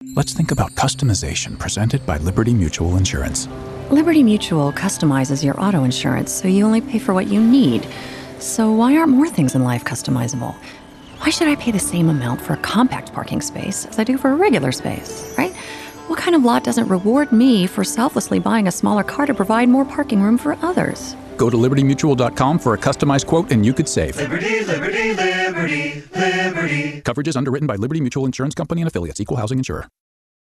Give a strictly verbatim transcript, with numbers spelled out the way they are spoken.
Let's think about customization presented by Liberty Mutual Insurance. Liberty Mutual customizes your auto insurance so you only pay for what you need. So why aren't more things in life customizable? Why should I pay the same amount for a compact parking space as I do for a regular space, right? What kind of lot doesn't reward me for selflessly buying a smaller car to provide more parking room for others? Go to liberty mutual dot com for a customized quote and you could save. Liberty, liberty, liberty, liberty. Coverage is underwritten by Liberty Mutual Insurance Company and affiliates, equal housing insurer.